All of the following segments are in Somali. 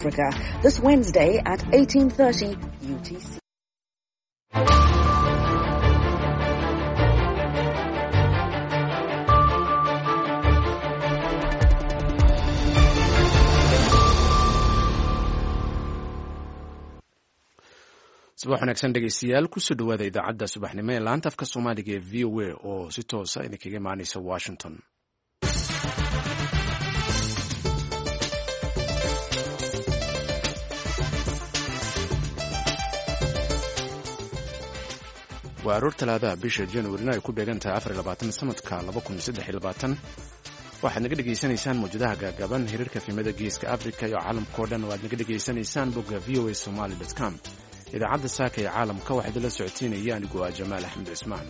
Africa this Wednesday at 18:30 UTC. subax wanaagsan dhegeystayaal kusoo dhawaada idaacadda subaxnimo ee laanta afka soomaaliga ee v o a oo si toosa idinkaga imaaneysa washington. waa aroor talaadaha bisha januarina ay ku beegan tahay 24 sanadka 2023. waxaad naga dhegaysanaysaan mawjadaha gaagaaban hirarka fiimada geeska africa iyo caalamkao dhan oo aad naga dhegaysanaysaan bogga voa somali.com. idaacadda saaka ee caalamka waxaa idinla socotiinaya anigoo ah jamaal axmed cismaan.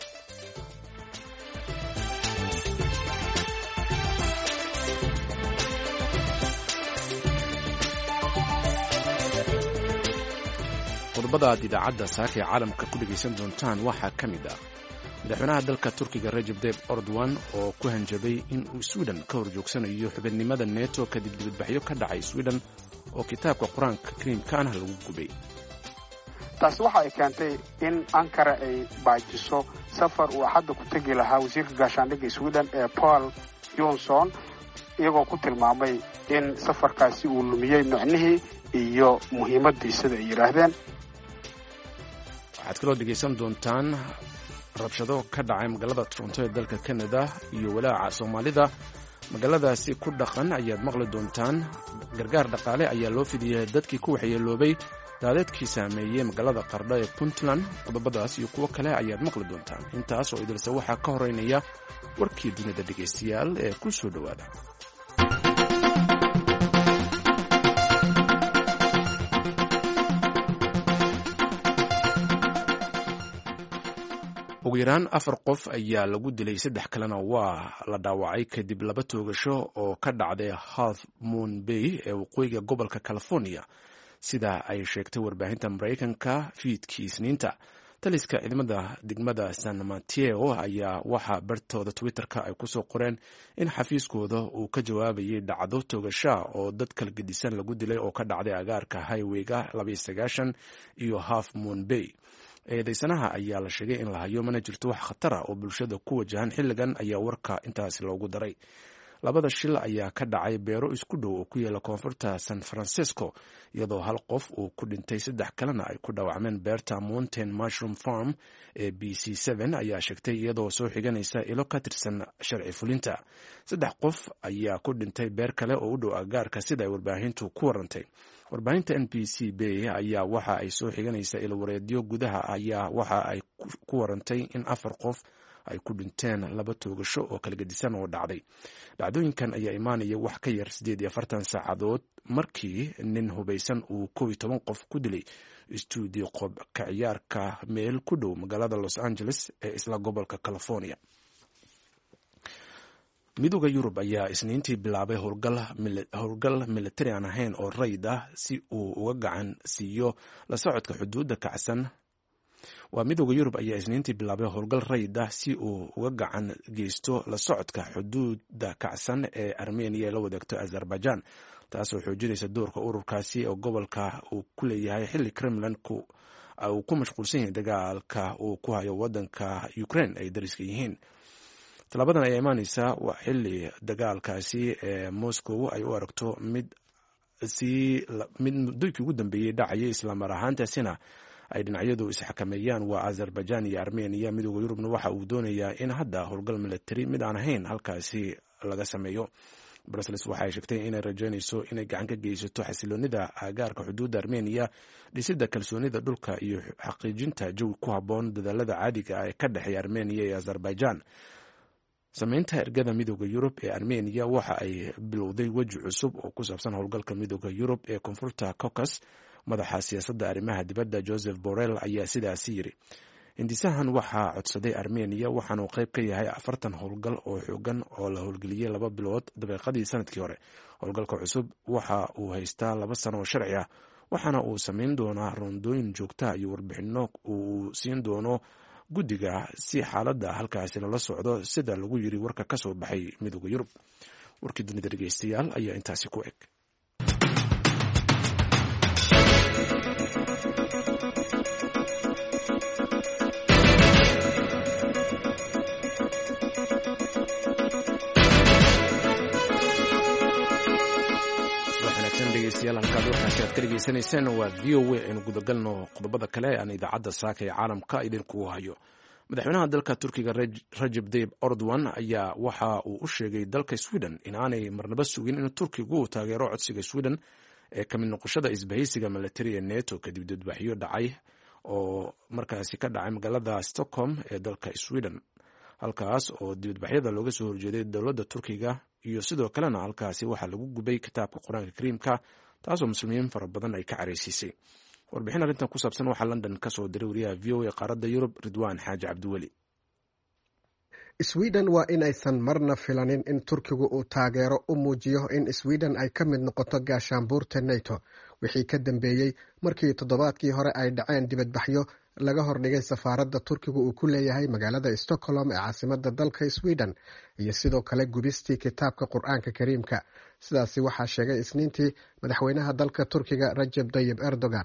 qodobada aad idaacadda saaka ee caalamka ku dhegaysan doontaan waxaa ka mid ah madaxweynaha dalka turkiga Recep Tayyip Erdogan oo ku hanjabay in uu Sweden ka horjoogsanayo xubinimada NATO kadib dibadbaxyo ka dhacay Sweden oo kitaabka quraanka kariimkaana lagu gubay. taas waxa ay keentay in Ankara ay baajiso safar uu hadda ku tagi lahaa wasiirka gaashaandhigga Sweden ee Paul Johnson iyagoo ku tilmaamay in safarkaasi uu lumiyay macnihii iyo muhiimadiisa ay yiraahdeen. waxaad kaloo dhegaysan doontaan rabshado ka dhacay magaalada Toronto ee dalka Canada iyo walaaca Soomaalida magaaladaasi ku dhaqan ayaad maqli doontaan. gargaar dhaqaale ayaa loo fidiyay dadkii ku waxyeeloobay daadadkii saameeyey magaalada Qardho ee Puntland. qodobadaas iyo kuwo kale ayaad maqli doontaan. intaas oo idilse waxaa ka horeynaya warkii dunida dhegaystayaal ee ku soo dhawaada. ugu yaraan 4 qof ayaa lagu dilay 3 kalena waa la dhaawacay kadib 2 toogasho oo ka dhacday Half Moon Bay ee waqooyiga gobolka California sida ay sheegtay warbaahinta Mareykanka fiidkii Isniinta. taliska ciidamada degmada San Mateo ayaa waxa bartooda Twitterka ay ku soo qoreen in xafiiskooda uu ka jawaabayay dhacdo toogasho oo dad kala gedisan lagu dilay oo ka dhacday agaarka highwayga 29 iyo Half Moon Bay. eedaysanaha ayaa la sheegay in la hayo mana jirto wax khatar ah oo bulshada ku wajahan xilligan ayaa warka intaas loogu daray. 2 shil ayaa ka dhacay beero isku dhow oo ku yaala koonfurta San Francisco iyadoo 1 qof uu ku dhintay 3 kalena ay ku dhaawacmeen beerta Mountain Mushroom Farm ee BC7 ayaa sheegtay iyadoo soo xiganaysa ilo ka tirsan sharci fulinta. 3 qof ayaa ku dhintay beer kale oo u dhow agaarka sida ay warbaahintu ku warantay. warbaahinta NBC Bay ayaa waxa ay soo xiganaysa ilo wareedyo gudaha ayaa waxa ay ku warantay in 4 qof ay ku dhinteen 2 toogasho oo kala gedisan oo dhacday. dhacdooyinkan ayaa imaanaya wax ka yar 48 saacadood markii nin hubaysan uu 11 qof ku dilay stuudio qob ka ciyaarka meel ku dhow magaalada Los Angeles ee isla gobolka California. midowga Yurub ayaa Isniintii bilaabay howlgal militari aan ahayn oo rayd ah si uu uga gacan siiyo la socodka xuduudda kacsan. midowga Yurub ayaa Isniintii bilaabay howlgal rayd ah si uu uga gacan geysto la socodka xuduudda kacsan ee Armenia la wadaagto Azerbaijan, taasoo xoojinaysa doorka ururkaasi oo gobolka uu ku leeyahay xilli Kremlin-ku uu ku mashquulsan yahay dagaalka uu ku hayo wadanka Ukraine ay dariska yihiin. talabadan ayaa imaanaysa xilli dagaalkaasi ee Moscow ay u aragto mid muddooyinkii ugu dambeeyey dhacayay isla mar ahaantaasina ay dhinacyadu isxakameeyaan waa Azerbaijan iyo Armenia. midowga Yurubna waxa uu doonayaa in hadda howlgal militari mid aan ahayn halkaasi laga sameeyo. Brussels waxay sheegtay inay rajaynayso inay gacan ka geysato xasiloonida agaarka xuduudda Armenia, dhisidda kalsoonida dhulka iyo xaqiijinta jawi ku habboon dadaalada caadiga ah ee ka dhexeeya Armenia iyo Azerbaijan. samaynta ergada midowga Yurub ee Armenia waxa ay bilowday weji cusub oo ku saabsan howlgalka midowga Yurub ee koonfurta Caucasus. madaxa siyaasadda arrimaha dibadda Joseph Borrell ayaa sidaasi yiri. hindisahan waxaa codsaday Armenia waxaana uu qayb ka yahay 40 howlgal oo xoogan oo la howlgeliyay 2 bilood daqiiqadii sanadkii hore. howlgalka cusub waxa uu haystaa 2 sano oo sharci ah waxaana uu samayn doonaa rondooyin joogta iyo warbixino uu siin doono guddiga si xaaladda halkaasi lala socdo sida lagu yiri warka ka soo baxay midowga Yurub. warkii dunida dhegeystayaal ayaa intaasi ku eg. dhegeystayaal halkaad warkaasi aad ka dhegeysanayseen waa v o a aynu gudagalno qodobada kale aan idaacadda saaka ee caalamka idinkugu hayo. madaxweynaha dalka turkiga Recep Tayyip Erdogan ayaa waxa uu u sheegay dalka Sweden in aanay marnaba sugin in Turkigu uu taageero codsiga Sweden ee ka mid noqoshada isbahaysiga military ee NATO kadib dibadbaxyo dhacay oo markaasi ka dhacay magaalada Stockholm ee dalka Sweden, halkaas oo dibadbaxyada looga soo horjeeday dowladda Turkiga iyo sidoo kalena halkaasi waxaa lagu gubay kitaabka Quraanka Kariimka taasoo muslimiin fara badan ay ka careysiisay. warbixin arrintan ku saabsan waxaa London ka soo diray wariyaha v o a qaaradda Yurub Ridwaan Xaaji Cabdiweli. Sweden waa in aysan marna filanin in Turkigu uu taageero u muujiyo in Sweden ay ka mid noqoto gaashaanbuurta NATO wixii ka dambeeyey markii toddobaadkii hore ay dhaceen dibadbaxyo laga hordhigay safaaradda Turkigu uu ku leeyahay magaalada Stockholm ee caasimadda dalka Sweden iyo sidoo kale gubistii kitaabka Qur'aanka Kariimka. sidaasi waxaa sheegay Isniintii madaxweynaha dalka Turkiga Recep Tayyip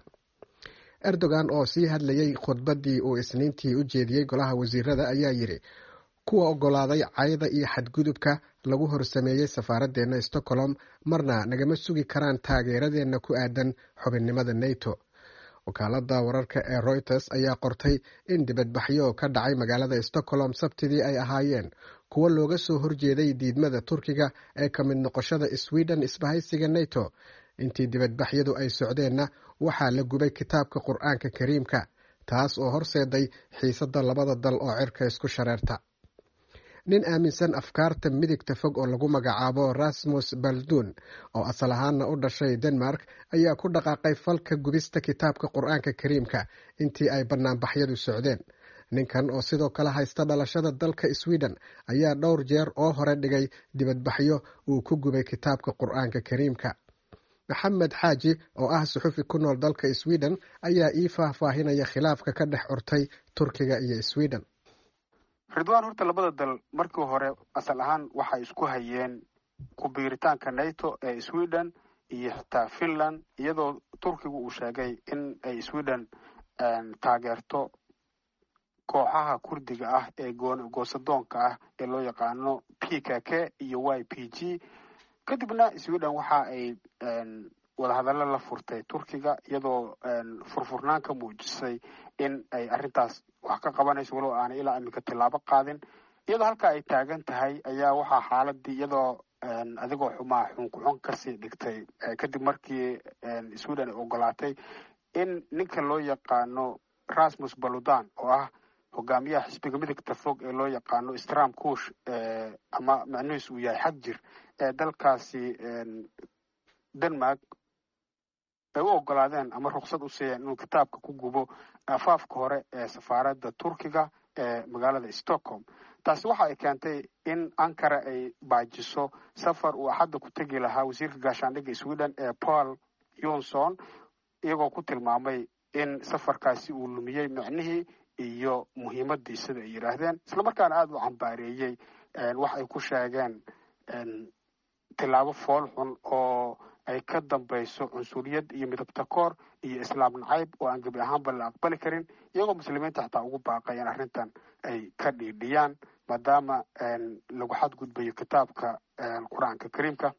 Erdogan oo sii hadlayay khudbadii uu Isniintii u jeediyey golaha wasiirada ayaa yiri kuwa ogolaaday cayda iyo xadgudubka lagu horsameeyey safaaraddeena Stockholm marna nagama sugi karaan taageeradeena ku aadan xubinnimada NATO. wakaaladda wararka ee Reuters ayaa qortay in dibadbaxyo ka dhacay magaalada Stockholm Sabtidii ay ahaayeen kuwa looga soo horjeeday diidmada Turkiga ee ka mid noqoshada Sweden isbahaysiga NATO. intii dibadbaxyadu ay socdeenna waxaa la gubay kitaabka Qur'aanka Kariimka, taas oo horseeday xiisadda labada dal oo cirka isku shareerta. nin aaminsan afkaarta midigta fog oo lagu magacaabo Rasmus Paludan oo asal ahaanna u dhashay Denmark ayaa ku dhaqaaqay falka gubista kitaabka Qur'aanka Kariimka intii ay banaanbaxyadu socdeen. ninkan oo sidoo kale haysta dhalashada dalka Sweden ayaa dhowr jeer oo hore dhigay dibadbaxyo uu ku gubay kitaabka Qur'aanka Kariimka. Maxamed Xaaji oo ah suxufi ku nool dalka Sweden ayaa ii faahfaahinaya khilaafka ka dhex urtay Turkiga iyo Sweden. Ridwaan, horta labada dal markii hore asal ahaan waxay isku hayeen ku biiritaanka NATO ee Sweden iyo xitaa Finland, iyadoo Turkigu uu sheegay in ay Sweden taageerto kooxaha Kurdiga ah ee goosadoonka ah ee loo yaqaano PKK iyo YPG. kadibna Sweden waxa ay wadahadallo la furtay Turkiga iyadoo furfurnaan ka muujisay in ay arrintaas wax ka qabanayso walow aanay ilaa imika tilaabo qaadin. iyadoo halka ay taagan tahay ayaa waxaa xaaladii iyadoo adigoo xumaa xunkuxun kasii dhigtay kadib markii Sweden ay ogolaatay in ninka loo yaqaano Rasmus Paludan oo ah hogaamiyaha xisbiga midigta fog ee loo yaqaano Stram Kush ama macnihiisu uu yahay xag jir ee dalkaasi Denmark ay u ogolaadeen ama ruqsad u siiyeen inuu kitaabka ku gubo afaafka hore ee safaaradda Turkiga ee magaalada Stockholm. taasi waxa ay keentay in Ankara ay baajiso safar uu axadda ku tegi lahaa wasiirka gaashaandhigga Sweden ee Paul Jonsson, iyagoo ku tilmaamay in safarkaasi uu lumiyey micnihii iyo muhiimadii sida ay yiraahdeen, isla markaana aad u cambaareeyey wax ay ku sheegeen tilaabo fool xun oo ay ka dambayso cunsuriyad iyo midabta koor iyo islaam nacayb oo aan gebi ahaanba la aqbali karin, iyagoo muslimiinta xataa ugu baaqay in arrintan ay ka dhiidhiyaan maadaama lagu xadgudbayo kitaabka Qur'aanka Kariimka.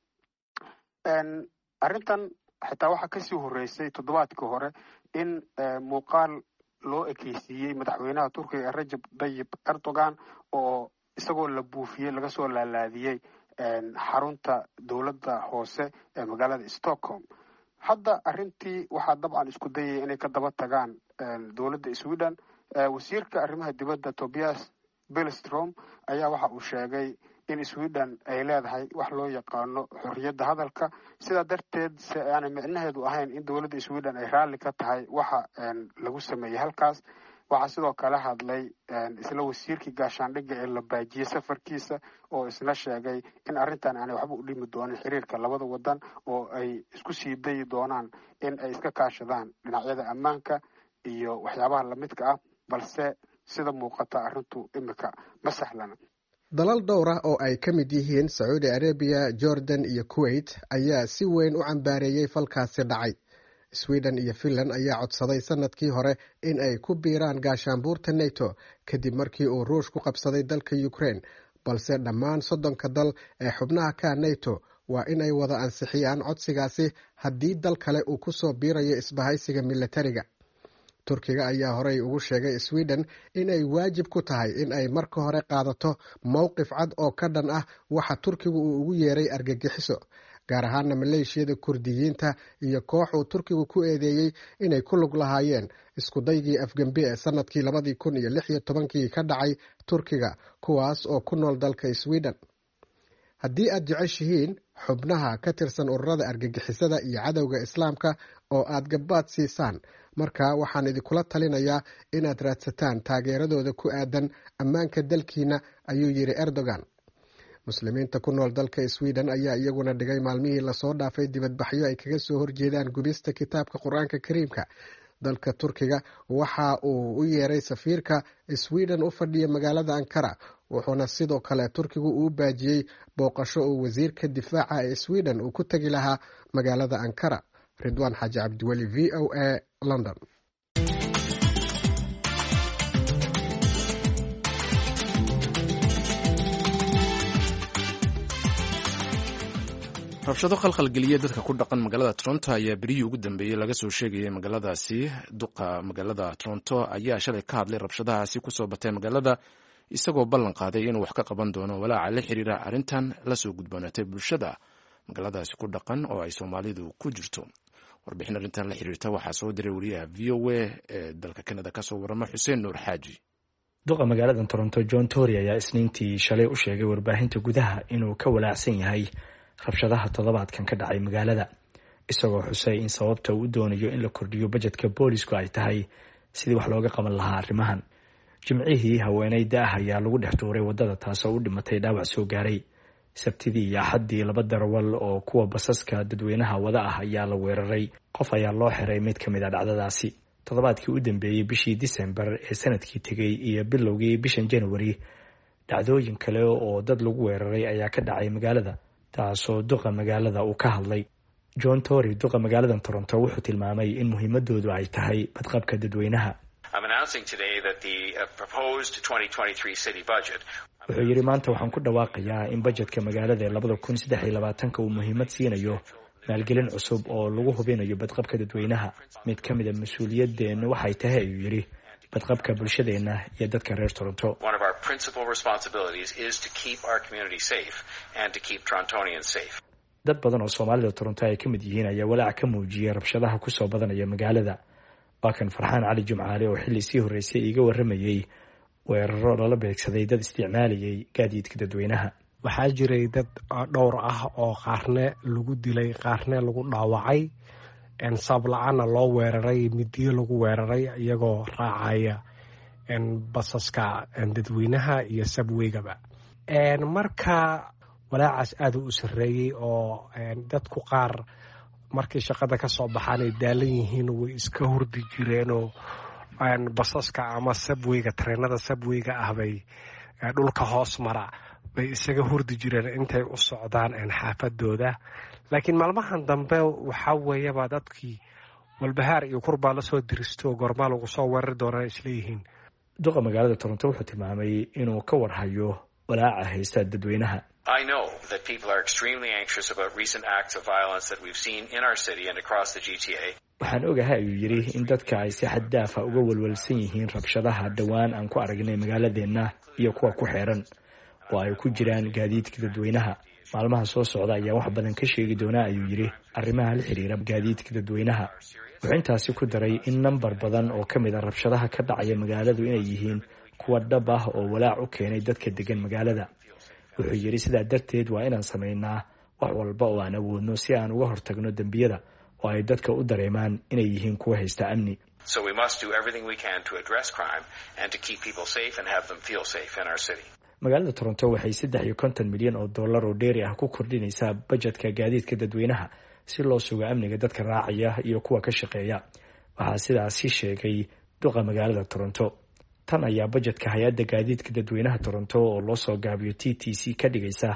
arrintan xitaa waxaa kasii horeysay toddobaadkii hore in muuqaal loo ekeysiiyey madaxweynaha Turkiga Recep Tayyip Erdogan oo isagoo la buufiyey laga soo laalaadiyey xarunta dowladda hoose ee magaalada Stockholm. hadda arrintii waxaa dabcan isku dayay inay ka daba tagaan dowladda Sweden. wasiirka arrimaha dibadda Tobias Billström ayaa waxa uu sheegay in Sweden ay leedahay wax loo yaqaano xorriyadda hadalka, sidaa darteed se aanay micnaheedu ahayn in dowladda Sweden ay raalli ka tahay waxa lagu sameeyey halkaas. waxaa sidoo kale hadlay isla wasiirkii gaashaandhigga ee la baajiyey safarkiisa oo isna sheegay in arrintan aanay waxba u dhimi doonin xiriirka labada wadan oo ay isku sii dayi doonaan in ay iska kaashadaan dhinacyada ammaanka iyo waxyaabaha lamidka ah, balse sida muuqata arrintu imika ma sahlana. dalal dhowr ah oo ay ka mid yihiin Saudi Arabia, Jordan iyo Kuwait ayaa si weyn u cambaareeyey falkaasi dhacay. Sweden iyo Finland ayaa codsaday sanadkii hore in ay ku biiraan gaashaanbuurta NATO kadib markii uu Ruush ku qabsaday dalka Ukraine, balse dhammaan 30 dal ee xubnaha ka NATO waa in ay wada ansixiyaan codsigaasi haddii dal kale uu ku soo biirayo isbahaysiga milatariga. turkiga ayaa horey ugu sheegay Sweden in ay waajib ku tahay in ay marka hore qaadato mowqif cad oo ka dhan ah waxa turkigu uu ugu yeeray argagixiso, gaar ahaana maleeshiyada kurdiyiinta iyo koox uu turkigu ku eedeeyey inay ku lug lahaayeen isku daygii afgembi ee sanadkii 2016 ka dhacay turkiga, kuwaas oo ku nool dalka Sweden. haddii aad jeceshihiin xubnaha ka tirsan ururada argagixisada iyo cadowga islaamka oo aad gabaad siisaan, marka waxaan idinkula talinayaa inaad raadsataan taageeradooda ku aadan ammaanka dalkiina, ayuu yiri Erdogan. muslimiinta ku nool dalka Sweden ayaa iyaguna dhigay maalmihii lasoo dhaafay dibadbaxyo ay kaga soo horjeedaan gubista kitaabka Qur-aanka Kariimka. dalka Turkiga waxa uu u yeeray safiirka Sweden u fadhiya magaalada Ankara, wuxuuna sidoo kale Turkigu u baajiyey booqasho uu wasiirka difaaca ee Sweden uu ku tagi lahaa magaalada Ankara. Ridwaan Xaaji Cabdiweli, VOA, London. rabshado khalkhalgeliya dadka ku dhaqan magaalada Toronto ayaa berihii ugu dambeeyey laga soo sheegayay magaaladaasi. duqa magaalada Toronto ayaa shalay ka hadlay rabshadahaasi kusoo batay magaalada, isagoo ballan qaaday inuu wax ka qaban doono walaaca la xiriira arrintan lasoo gudboonaatay bulshada magaaladaasi ku dhaqan oo ay Soomaalidu ku jirto. warbixin arrintan la xiriirta waxaa soo diray wariyaha VOA ee dalka Canada kasoo warama Xuseen Nuur Xaaji. duqa magaalada Toronto John Tory ayaa isniintii shalay u sheegay warbaahinta gudaha inuu ka walaacsan yahay rabshadaha toddobaadkan ka dhacay magaalada, isagoo xusay in sababta uu doonayo in la kordhiyo bajetka boolisku ay tahay sidii wax looga qaban lahaa arrimahan. jimcihii haweeneyda ah ayaa lagu dhex tuuray wadada, taasoo u dhimatay dhaawac soo gaaray. sabtidii iyo axaddii 2 darawal oo kuwa basaska dadweynaha wada ah ayaa la weeraray, qof ayaa loo xiray mid ka mid a dhacdadaasi. toddobaadkii u dambeeyey bishii December ee sanadkii tegey iyo bilowgii bishan January, dhacdooyin kale oo dad lagu weeraray ayaa ka dhacay magaalada, taasoo duqa magaalada uu ka hadlay. John Tory, duqa magaalada Toronto, wuxuu tilmaamay in muhiimadoodu ay tahay badqabka dadweynaha. wuxuu yidhi maanta waxaan ku dhawaaqayaa in bajetka magaalada ee 2023 uu muhiimad siinayo maalgelin cusub oo lagu hubinayo badqabka dadweynaha. mid ka mid a mas-uuliyadeenna waxay tahay, ayuu yidhi, badqabka bulshadeenna iyo dadka reer Toronto. dad badan oo Soomaalida Toronto ay ka mid yihiin ayaa walaac ka muujiyay rabshadaha ku soo badanaya magaalada. waa kan Farxaan Cali Jumcaale oo xilli sii horreysay iga warramayay weeraro lala beegsaday dad isticmaalayay gaadiidka dadweynaha. waxaa jiray dad dhowr ah oo qaarne lagu dilay, qaarne lagu dhaawacay, sabab la-aanna loo weeraray, midiyo lagu weeraray iyagoo raacaya basaska dadweynaha iyo sabweygaba. marka walaacaas aad u sarreeyey oo dadku qaar markay shaqada ka soo baxaan ay daalan yihiin way iska hurdi jireenoo basaska ama sabweyga, tareenada sabweyga ah bay dhulka hoos mara bay isaga hurdi jireen intay u socdaan xaafadooda. laakiin maalmahan dambe waxaa weeyaba dadkii walbahaar iyo kurbaa lasoo diristo gormaa lagu soo weerari doonaa isleeyihiin. duqa magaalada Toronto wuxuu tilmaamay inuu ka warhayo walaaca haysta dadweynaha. I know that people are extremely anxious about recent acts of violence that we've seen in our city and across the GTA. waxaan ogahay, ayuu yidhi, in dadka ay si xad daaf ah uga walwalsan yihiin rabshadaha dhowaan aan ku aragnay magaaladeenna iyo kuwa ku xeeran, oo ay ku jiraan gaadiidka dadweynaha. maalmaha soo socda ayaa wax badan ka sheegi doonaa, ayuu yidhi, arrimaha la xiriira gaadiidka dadweynaha. wuxuu intaasi ku daray in nambar badan oo ka mid a rabshadaha ka dhacaya magaaladu inay yihiin kuwa dhab ah oo walaac u keenay dadka degan magaalada. wuxuu yidhi sidaa darteed waa inaan samaynaa wax walba oo aan awoodno si aan uga hortagno dembiyada oo ay dadka u dareemaan inay yihiin kuwa haysta amni. magaalada Toronto waxay $350 milyan oo dheeri ah ku kordhinaysaa bajetka gaadiidka dadweynaha si loo sugo amniga dadka raacaya iyo kuwa ka shaqeeya. waxaa sidaasi sheegay duqa magaalada Toronto. tan ayaa bajetka hay-adda gaadiidka dadweynaha Toronto oo loo soo gaabiyo TTC ka dhigaysa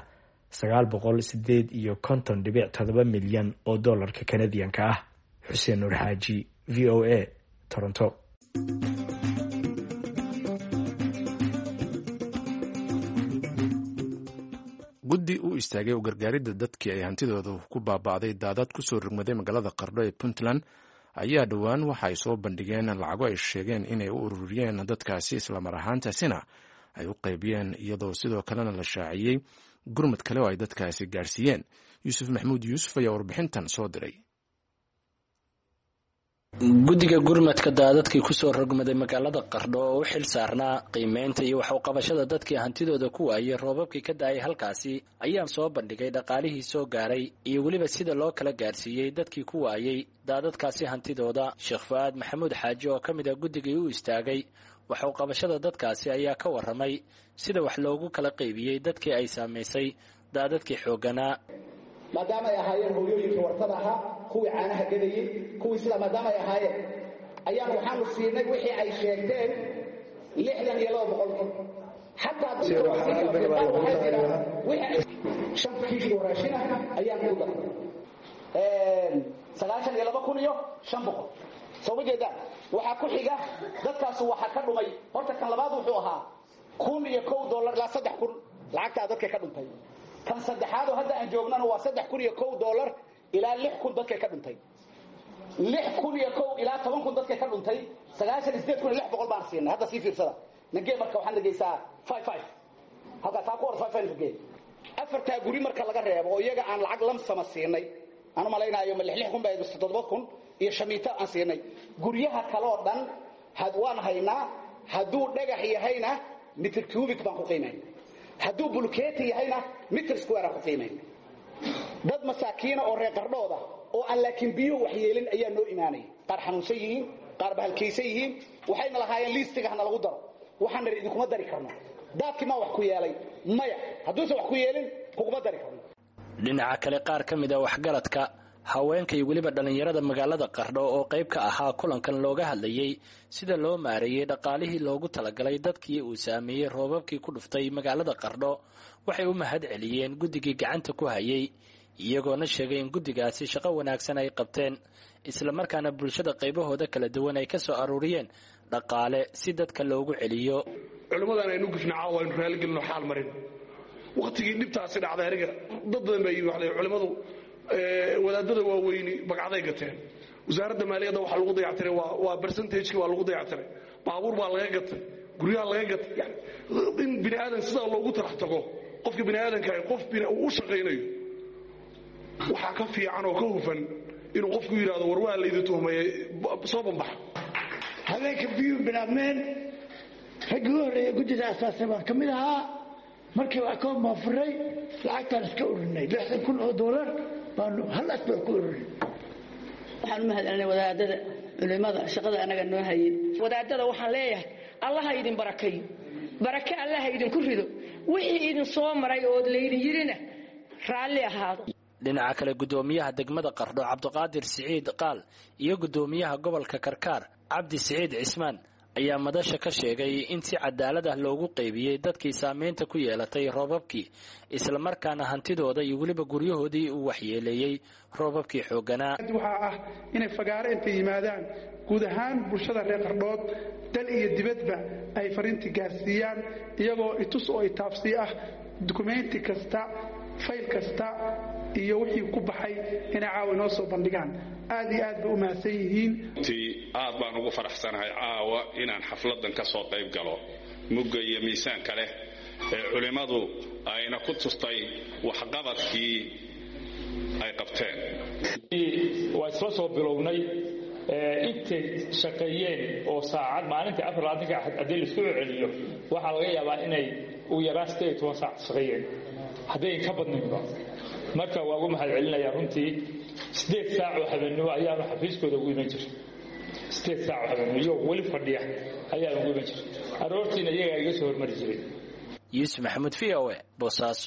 $950.7 milyan oo dollarka Canadian-ka ah. Xuseen Nuur Xaaji, VOA, Toronto. guddi u istaagay u gargaaridda dadkii ay hantidooda ku baaba'day daadad ku soo rogmaday magaalada qardho ee puntland ayaa dhowaan waxa ay soo bandhigeen lacago ay sheegeen inay u ururiyeen dadkaasi islamar ahaantaasina ay u qaybiyeen iyadoo sidoo kalena la shaaciyey gurmad kale oo ay dadkaasi gaarsiiyeen yuusuf maxamuud yuusuf ayaa warbixintan soo diray. guddiga gurmadka daadadkii ku soo rogmaday magaalada qardho oo u xil saarnaa qiimeynta iyo wax u qabashada dadkii hantidooda ku waayay roobabkii ka da'ay halkaasi ayaa soo bandhigay dhaqaalihii soo gaaray iyo weliba sida loo kala gaarsiiyey dadkii ku waayay daadadkaasi hantidooda. Sheekh Fu'aad Maxamuud Xaaji oo ka mid ah guddigii u istaagay wax u qabashada dadkaasi ayaa ka warramay sida wax loogu kala qaybiyey dadkii ay saamaysay daadadkii xoogganaa. maadaama ay ahaayeen hooyooyinkii wartada ahaa kuwii caanaha gadayey kuwii sidaa maadaama ay ahaayeen ayaan waxaanu siinay wixii ay sheegteen 62% xataa shan kiish oo raashin ah ayaan ku daray 92,500 soo ma jeedaan. waxaa ku xiga dadkaasi waxaa ka dhumay horta kan labaad wuxuu ahaa $1,001 ilaa 3,000 lacagtaa dadka ka dhuntay. kan saddexaad oo hadda aan joognana waa $3,001 ilaa 6,000 dadka ka dhuntay. 6,001 ilaa 10,000 dadka ka dhuntay 98,600 baan siinay. hadda sii fiirsada nagee marka waxaan dhageysaa 55 hadda taa ku hor 55 nagee afarta guri marka laga reebo oo iyaga aan lacag lamsama siinay aanu malaynayo ma 6,000 baa 7,000 iyo shamiita aan siinay. guryaha kale oo dhan waan haynaa hadduu dhagax yahayna mitir cubic baan ku qiimeynaa, hadduu bulkeeti yahayna mitir square ku qiimeyn. dad masaakiina oo reer qardhooda oo aan laakiin biyo wax yeelin ayaa noo imaanay, qaar xanuunsan yihiin, qaar bahalkaysan yihiin. waxayna lahaayeen liistiga hana lagu daro, waxaan nari idinkuma dari karno. daadkii ma wax ku yeelay maya, hadduusan wax ku yeelin kuguma dari karno. dhinaca kale qaar ka mid ah waxgaradka haweenka iyo weliba dhallinyarada magaalada qardho oo qayb ka ahaa kulankan looga hadlayey sida loo maareeyey dhaqaalihii loogu talagalay dadkii uu saameeyey roobabkii ku dhuftay magaalada qardho waxay u mahad celiyeen guddigii gacanta ku hayay iyagoona sheegay in guddigaasi shaqo wanaagsan ay qabteen islamarkaana bulshada qaybahooda kala duwan ay ka soo aruuriyeen dhaqaale si dadka loogu celiyo. culimmadan aynu gufna caawa aynu raaligelino xaal marin waqtigii dhibtaasi dhacday aniga dad badan baa yidhi culimmadu wadaadada waaweyni bagcaday gateen, wasaaradda maaliyadda waxa lagu dayactiray waa percentage-ki waa lagu dayactiray, baabuur baa laga gatay, guryaha laga gatay. yani in bini aadan sidaa loogu tarax tago qofka bini aadanka qof uu u shaqaynayo waxaa ka fiican oo ka hufan inuu qofku yidhaahdo war waa laydi tuhmayay soo bambaxa. habeenka biyuu bilaabmeen raggii u horreeya guddida asaasay baan ka mid ahaa. markii wax koo maafuray lacagtaan iska ururinay $60,000 baanu hal asbaa ku ururin. waxaan u mahadcelinay wadaadada culimada shaqada anaga noo hayay. wadaadada waxaan leeyahay allaha idin barakeeyo, barake allaha idinku rido, wixii idin soo maray oo laydin yirina raalli ahaado. dhinaca kale gudoomiyaha degmada qardho cabdiqaadir siciid qaal iyo gudoomiyaha gobolka karkaar cabdi siciid cismaan ayaa madasha ka sheegay in si cadaalad ah loogu qaybiyey dadkii saameynta ku yeelatay roobabkii islamarkaana hantidooda iyo weliba guryahoodii uu waxyeeleeyey roobabkii xoogganaa. waxaa ah inay fagaaro intay yimaadaan guud ahaan bulshada reer qardhood dal iyo dibadba ay fariintii gaarsiiyaan iyagoo itus oo itaabsi ah dukumenti kasta fayl kasta iyo wixii ku baxay inay caawa inoo soo bandhigaan. aad iyo aad bay u mahadsan yihiin. aad baan ugu faraxsanahay caawa inaan xafladan ka soo qayb galo mugga iyo miisaanka leh ee culimmadu ayna ku tustay waxqabadkii ay qabteen. waa isla soo bilownay intay shaqeeyeen oo saacad maalintii 24 haddii la isku celiyo waxaa laga yaabaa inay ugu yaraan 18 saac shaqeeyeen hadday ka badnaynba. marka waa ugu mahad celinayaa runtii 8 saac oo habeenimo ayaanu xafiiskooda ugu iman jiray. 8 saac oo habeenimo iyo weli fadhiya ayaanu ugu iman jiray. aroortiina iyagaa iga soo hormari jiray. Yuusuf Maxamuud VOA Boosaaso.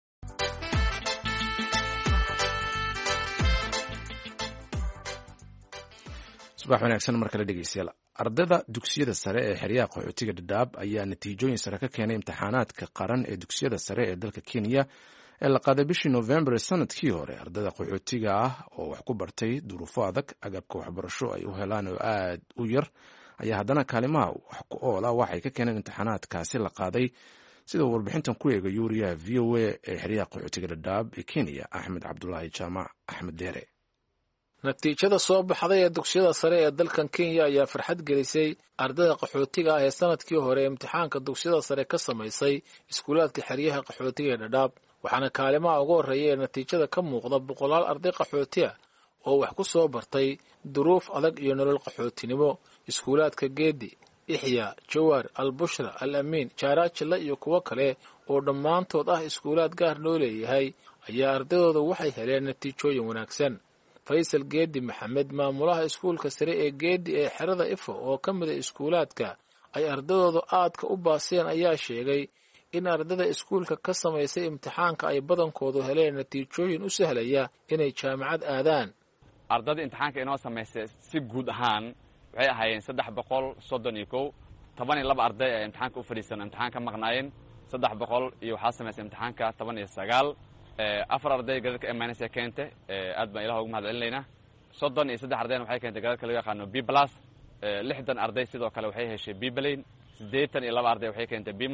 subax wanaagsan mar kale dhegeystayaal. ardayda dugsiyada sare ee xeryaha qaxootiga Dadaab ayaa natiijooyin sare ka keenay imtixaanaadka qaran ee dugsiyada sare ee dalka Kenya ee la qaaday bishii November sanadkii hore. ardayda qaxootiga ah oo wax ku bartay duruufo adag, agabka waxbarasho ay u helaan oo aad u yar, ayaa haddana kaalimaha wax ku oola waxay ka keeneen imtixaanaadkaasi la qaaday sida uu warbixintan ku eegay wariyaha v o a ee xeryaha qaxootiga dhadhaab ee kenya axmed cabdulaahi jaamac axmed deere. natiijada soo baxday ee dugsiyada sare ee dalkan kenya ayaa farxad gelisay ardayda qaxootiga ah ee sanadkii hore imtixaanka dugsiyada sare ka samaysay iskuulaadka xeryaha qaxootiga ee dhadhaab, waxaana kaalimaha ugu horreeya ee natiijada ka muuqda boqolaal arday qaxooti ah oo wax ku soo bartay duruuf adag iyo nolol qaxootinimo. iskuulaadka geedi, ixya, jawaar, albushra, al amiin, jaaraajila iyo kuwo kale oo dhammaantood ah iskuulaad gaar loo leeyahay ayaa ardaydooda waxay heleen natiijooyin wanaagsan. faysal geedi maxamed, maamulaha iskuulka sare ee geedi ee xerada ifo oo ka mida iskuulaadka ay ardaydooda aadka u baaseen, ayaa sheegay in ardayda iskuulka ka samaysay imtixaanka ay badankoodu heleen natiijooyin u sahlaya inay jaamacad aadaan. ardayda imtixaanka inoo samaysay si guud ahaan waxay ahaayeen 331 12 arday ee imtixaanka u fadhiisan imtixaan ka maqnaayeen 300 iyo waxaa samaysay imtixaanka 19 afar arday gradka M- ee keentay aad baan ilaah ugu mahadcelinaynaa. 33 ardayna waxay keentay gradka lagu yaqaano B+, 60 arday sidoo kale waxay heshay B+, 82 arday waxay keentay B-,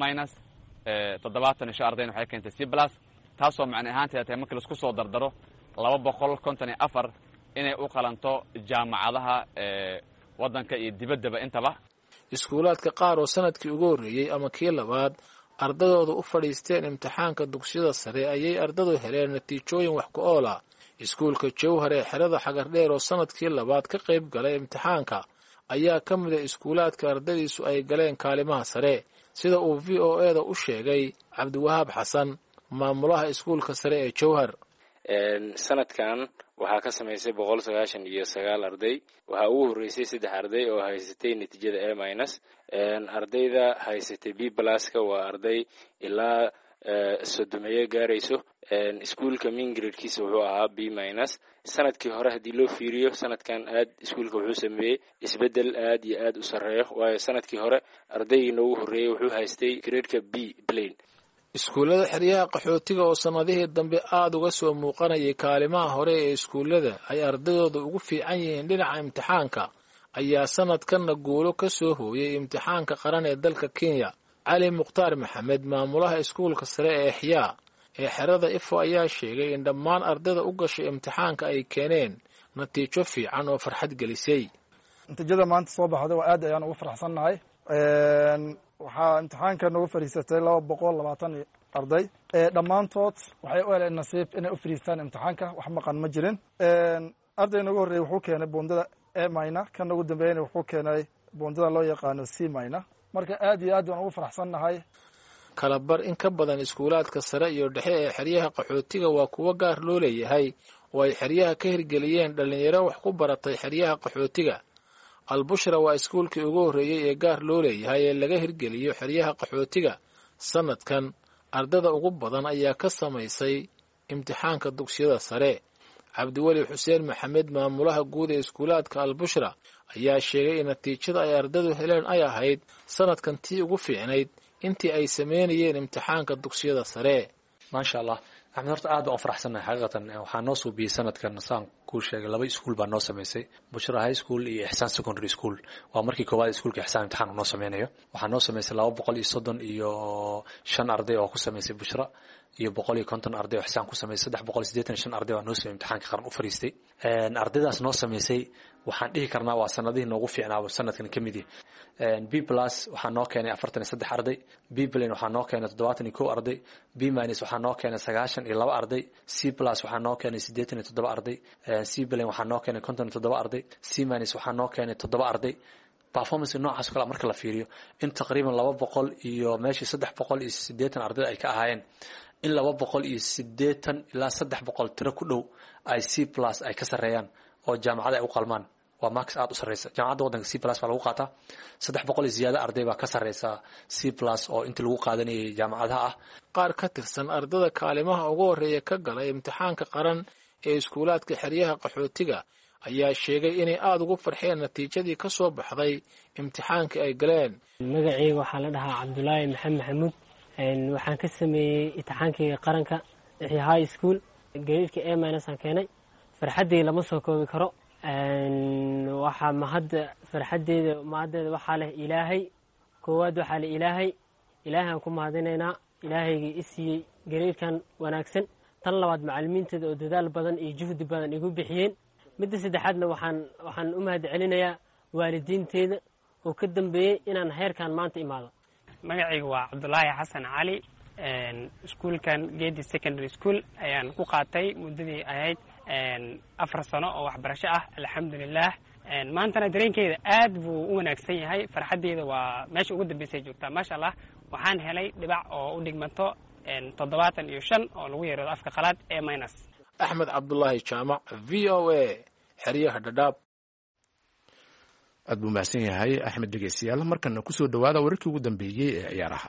75 ardayna waxay keentay C+, taasoo macne ahaanteeda tahay markii laisku soo dardaro 254 inay u qalanto jaamacadaha waddanka iyo dibaddaba intaba. iskuulaadka qaar oo sanadkii ugu horreeyey ama kii labaad ardadooda u fadhiisteen imtixaanka dugsiyada sare ayay ardadu heleen natiijooyin wax ku ool ah. iskuulka jawhar ee xerada xagardheer oo sanadkii labaad ka qayb galay imtixaanka ayaa ka mida iskuulaadka ardadiisu ay galeen kaalimaha sare, sida uu v o a da u sheegay cabdiwahaab xasan, maamulaha iskuulka sare ee jawhar. sanadkan waxaa ka samaysay 199 arday. waxaa ugu horreysay 3 arday oo haysatay natiijada A-. ardayda haysatay B+ka waa arday ilaa 30 gaarayso. iskuulka mean gradekiisa wuxuu ahaa B-. sanadkii hore haddii loo fiiriyo sanadkan aad iskuulka wuxuu sameeyey isbeddel aad iyo aad u sarreeyo, waayo sanadkii hore ardaygii noogu horreeyey wuxuu haystay gradeka B plain. iskuullada xeryaha qaxootiga oo sannadihii dambe aada uga soo muuqanayay kaalimaha hore ee iskuullada ay ardadooda ugu fiican yihiin dhinaca imtixaanka ayaa sanadkanna guulo ka soo hooyay imtixaanka qaran ee dalka kenya. cali mukhtaar maxamed, maamulaha iskuulka sare ee exyaa ee xerada ifo, ayaa sheegay in dhammaan ardayda u gashay imtixaanka ay keeneen natiijo fiican oo farxad gelisay. natiijada maanta soo baxday waa aad ayaan ugu faraxsannahay. waxaa imtixaanka nagu fadhiisatay 220 arday. dhammaantood waxay u heleen nasiib inay u fadhiistaan imtixaanka, wax maqan ma jirin. arday nagu horreeyey wuxuu keenay boondada A-, kan nagu dambeeyeyna wuxuu keenay boondada loo yaqaano C-. marka aad iyo aad baan ugu faraxsannahay. kalabar in ka badan iskuulaadka sare iyo dhexe ee xeryaha qaxootiga waa kuwo gaar loo leeyahay oo ay xeryaha ka hirgeliyeen dhallinyaro wax ku baratay xeryaha qaxootiga. albushra waa iskuulkii ugu horreeyey ee gaar loo leeyahay ee laga hirgeliyo xeryaha qaxootiga. sanadkan ardada ugu badan ayaa ka samaysay imtixaanka dugsiyada sare. cabdiweli xuseen maxamed, maamulaha guud ee iskuulaadka albushra, ayaa sheegay in natiijada ay ardadu heleen ay ahayd sanadkan tii ugu fiicnayd intii ay sameynayeen imtixaanka dugsiyada sare. maasha allah axmed, horta aad baan u faraxsannahay xaqiiqatan. waxaa noo suubiyey sanadkan saan kuu sheegay 2 iskuul baa noo samaysay, bushra high school iyo ixsaan secondary school. waa markii koowaad iskuulka ixsaan imtixaan uu noo sameynayo. waxaa noo samaysay 235 arday oo ku samaysay bushra iyo 150 arday oo ixsaan ku samaysay. 385 arday oo noo sameeyay imtixaanka qaran u fariistay. ardaydaas noo samaysay waxaan dhihi karnaa waa sanadihii noogu fiicnaa sanadkan ka mid yahay. B+ waxaa noo keenay 43 arday, B plain waxaa noo keenay 71 arday, B- waxaa noo keenay 92 arday, C+ waxaa noo keenay 87 arday, C plain waxaa noo keenay 57 arday, C- waxaa noo keenay 7 arday. performance noocaas kale marka la fiiriyo in taqriiban 200 iyo meeshii 380 arday ay ka ahaayeen, in 280 ilaa 300 tiro ku dhow ay C+ ay ka sareeyaan oo jaamacada ay u qalmaan, waa max aad u sareysa. jaamacadda waddanka C+ baa lagu qaataa. 300 ziyaado arday baa ka sareysa C+ oo inta lagu qaadanayay jaamacadaha ah. qaar ka tirsan ardada kaalimaha ugu horreeya ka galay imtixaanka qaran ee iskuulaadka xeryaha qaxootiga ayaa sheegay inay aada ugu farxeen natiijadii ka soo baxday imtixaankii ay galeen. magacayga waxaa la dhahaa cabdulaahi maxamed maxamuud. waxaan ka sameeyey imtixaankii qaranka exyaa high school, gradeka A- aan keenay. farxaddii lama soo koobi karo. waxaa farxaddeeda mahaddeeda waxaa leh ilaahay. koowaad waxaa leh ilaahay aan ku mahadinaynaa. ilaahayga i siiyey gareedkan wanaagsan. tan labaad macallimiinteeda oo dadaal badan iyo juhdi badan igu bixiyeen. midda saddexaadna waxaan u mahad celinayaa waalidiinteeda oo ka dambeeyey inaan heerkan maanta imaado. magacayga waa cabdulaahi xasan cali. iskuulkan geedi secondary school ayaan ku qaatay muddadii ahayd 4 sano oo waxbarasho ah. alxamdulilah maantana dareenkeyda aad buu u wanaagsan yahay. farxaddeeda waa meesha ugu dambeysay joogtaa maasha allah. waxaan helay dhibac oo u dhigmato 75 oo lagu yeerado afka qalaad ee minus. axmed cabdulaahi jaamac v o a xeryaha dhadhaab. aad buu mahadsan yahay axmed. dhegeystayaal markana kusoo dhawaada wararkii ugu dambeeyey ee ciyaaraha.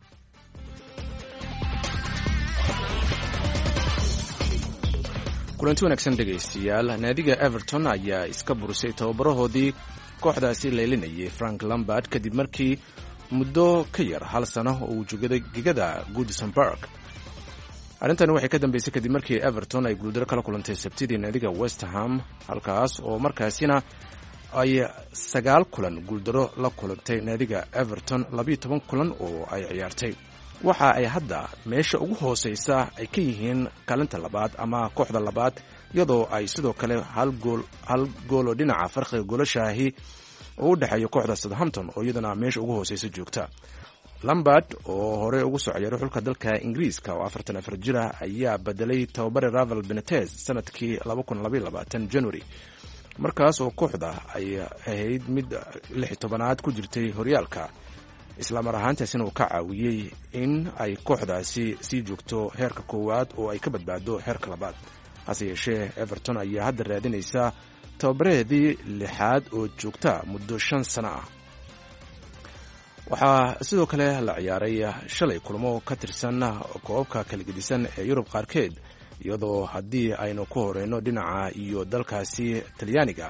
kulanti wanaagsan dhegaystayaal. naadiga everton ayaa iska burisay tababarahoodii kooxdaasi leelinayay frank lambard kadib markii muddo ka yar 1 sano oo uu joogay gegada Goodison Park. arrintani waxay ka dambeysay kadib markii everton ay guuldaro kala kulantay sabtidii naadiga west ham, halkaas oo markaasina ay 9 kulan guuldaro la kulantay naadiga everton 12 kulan oo ay ciyaartay. waxa ay hadda meesha ugu hooseysa ay ka yihiin kaalinta labaad ama kooxda labaad, iyadoo ay sidoo kale hal gool oo dhinaca farqiga goolashahi oo u dhexeeya kooxda Southampton oo iyadana meesha ugu hooseysa joogta. Lambard oo hore ugu soo ciyaaray xulka dalka Ingiriiska oo 44 jir ah ayaa bedelay tababare Ravel Benitez sanadkii 2022 January, markaas oo kooxda ay ahayd mid 16aad ku jirtay horyaalka, isla mar ahaantaasina uu ka caawiyey in ay kooxdaasi sii joogto heerka koowaad oo ay ka badbaado heerka labaad. hase yeeshee everton ayaa hadda raadinaysa tababareedii 6aad oo joogta muddo 5 sano ah. waxaa sidoo kale la ciyaaray shalay kulamo ka tirsan koobabka kala gedisan ee Yurub qaarkeed, iyadoo haddii aynu ku horeyno dhinaca iyo dalkaasi Talyaaniga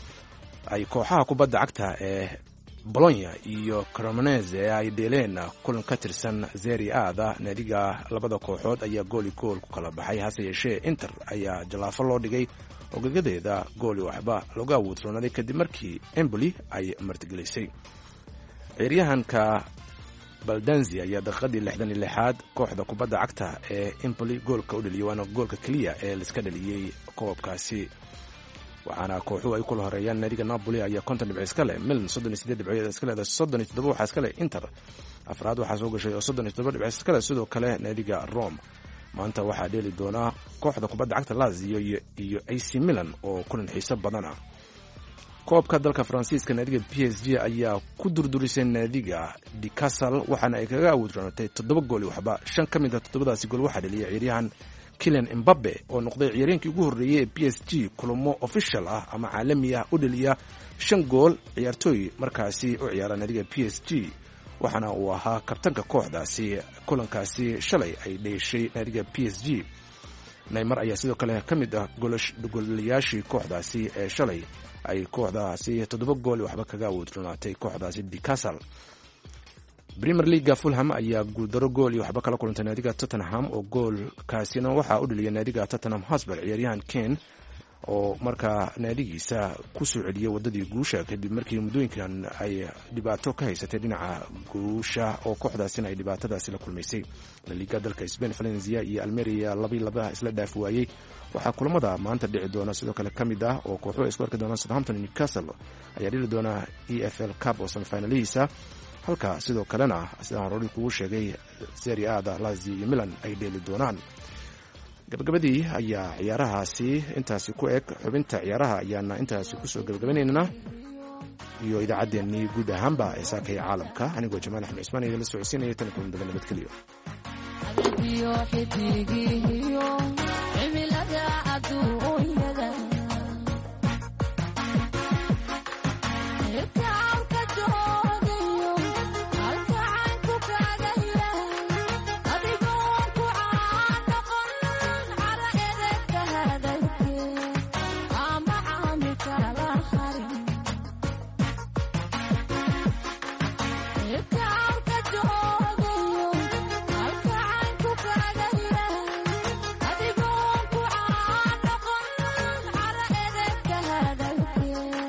ay kooxaha kubadda cagta ee Bologna iyo Cremonese ay dheeleen kulan ka tirsan Serie A-da. naadiga labada kooxood ayaa gooli gool ku kala baxay, hase yeeshee Inter ayaa jalaafo loo dhigay oo gegadeeda gooli waxba lagu awoodroonaaday kadib markii Empoli ay martigelisay. ciyaaryahanka Baldanzi ayaa daqiiqadii 66aad kooxda kubadda cagta ee Empoli goolka u dhaliyay, waana goolka keliya ee la iska dhaliyay koobkaasi. waxaana kooxuhu ay kula horeeyaan naadiga Napoli ayaa 50 dhibcood iska leh, Milan 38 dhibcood iska leh, 37 waxaa iska leh Inter, afraad waxaa soo gashay oo 37 dhibcood iska leh sidoo kale naadiga Rome. maanta waxaa dheeli doona kooxda kubadda cagta Lazio iyo AC Milan oo kulan xiiso badan ah. koobka dalka Faransiiska naadiga PSG ayaa ku durdurisay naadiga Newcastle, waxaana ay kaga awoodroonatay 7 gool waxba. 5 ka mid ah 7daasi gool waxaa dhaliyay ciyaaryahan Kylian Mbappe oo noqday ciyaaryahankii ugu horreeyay ee PSG kulamo official ah ama caalami ah u dhaliya 5 gool ciyaartooy markaasi u ciyaara naadiga PSG, waxaana uu ahaa kabtanka kooxdaasi. kulankaasi shalay ay dheeshay naadiga PSG. Neymar ayaa sidoo kale ka mid ah goolayaashii kooxdaasi ee shalay ay kooxdaasi 7 gool waxba kaga awoodroonatay kooxdaasi Newcastle. Premier League Fulham ayaa guuldaro gool iyo waxba kala kulantay naadiga Tottenham oo goolkaasina waxaa u dhaliyay naadiga Tottenham Hotspur ciyaaryahan Kane oo markaa naadigiisa ku soo celiyay wadadii guusha kadib markii muddooyinkan ay dhibaato ka haysatay dhinaca guusha oo kooxdaasina ay dhibaatadaasi la kulmaysay. La Liga dalka Spain Valencia iyo Almeria 2-2 isla dhaaf waayay. waxaa kulamada maanta dhici doona sidoo kale ka mid ah oo kooxuhu isku arki doonaan Southampton iyo Newcastle ayaa dhili doona EFL Cup oo semifinalihiisa, halka sidoo kalena sidaan hore kugu sheegay Serie A-da Lazio iyo Milan ay dheeli doonaan. gabagabadii ayaa ciyaarahaasi intaasi ku eg. xubinta ciyaaraha ayaana intaasi kusoo gabagabaynayna iyo idaacaddeenii guud ahaanba ee saakaya caalamka. anigoo Jamaal Axmed Cismaan idinla socodsiinaya tan kulan badan nabadgelyo.